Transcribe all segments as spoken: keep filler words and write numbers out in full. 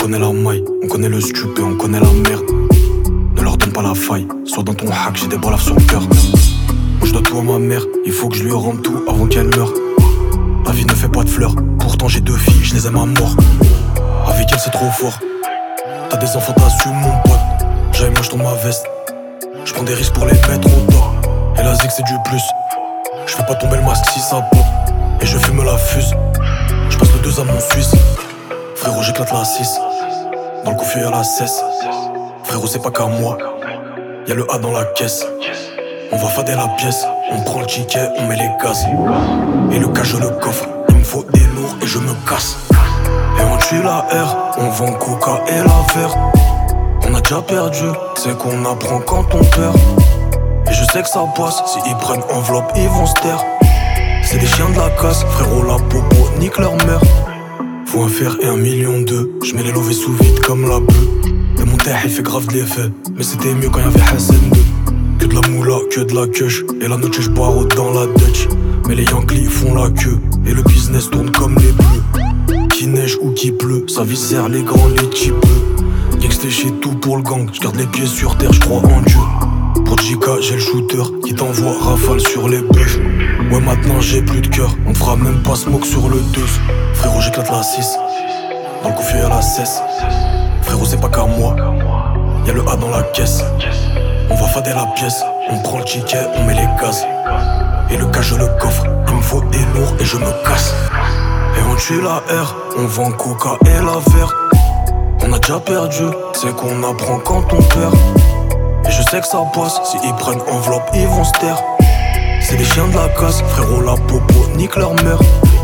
connaît la maille, on connaît le stup et on connaît la merde. Ne leur donne pas la faille, sois dans ton hack, j'ai des balafres sur le cœur. Moi je dois tout à ma mère, il faut que je lui rende tout avant qu'elle meure. La vie ne fait pas de fleurs, pourtant j'ai deux filles, je les aime à mort. Avec elle c'est trop fort, t'as des enfants, t'assumes mon pote. J'aille moi je tourne ma veste, je prends des risques pour les mettre au dos. Et la zig c'est du plus, je fais pas tomber le masque si ça pop. Et je fume la fuse, je passe le deux à mon suisse. Frérot j'éclate la six, dans le confus y'a la cesse. Frérot c'est pas qu'à moi, y'a le A dans la caisse. On va fader la pièce, on prend le ticket, on met les gaz. Et le cash le coffre, il me faut des lourds et je me casse. Et on tue la R, on vend coca et la verre. On a déjà perdu, c'est qu'on apprend quand on perd. Et je sais que ça passe, si ils prennent enveloppe ils vont se taire. C'est des chiens de la casse, frérot la popo nique leur mère. Faut un fer et un million d'eux, je mets les lovés sous vide comme la bleue. Et mon terre il fait grave de l'effet, mais c'était mieux quand y'avait Hassan deux. Que de la moula, que de la queuche, et la noche je boireau dans la Dutch. Mais les Yankees font la queue, et le business tourne comme les bleus. Qu'il neige ou qu'il pleut, ça viscère les grands, les petits bleus. Gangsta chez tout pour le gang, j'garde les pieds sur terre, j'crois en Dieu. Pour J K j'ai le shooter, qui t'envoie rafale sur les bœufs. Ouais maintenant j'ai plus de cœur, on te fera même pas smoke sur le deux. Frérot j'éclate la six, dans le confus y'a la cesse. Frérot c'est pas qu'à moi, y'a le A dans la caisse. On va fader la pièce, on prend le ticket, on met les gaz. Et le cash le coffre, il me faut des lourds et je me casse. Et on tue la R, on vend coca et la verre. On a déjà perdu, c'est qu'on apprend quand on perd. Et je sais que ça passe, si ils prennent enveloppe ils vont se taire. C'est des chiens de la casse, frérot la popo nique leur mère.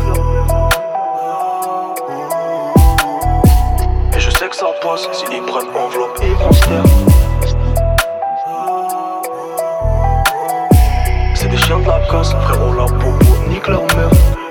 Et je sais que ça passe, si ils prennent enveloppe ils vont se taire. C'est des chiens de la casse, frérot la popo nique leur mère.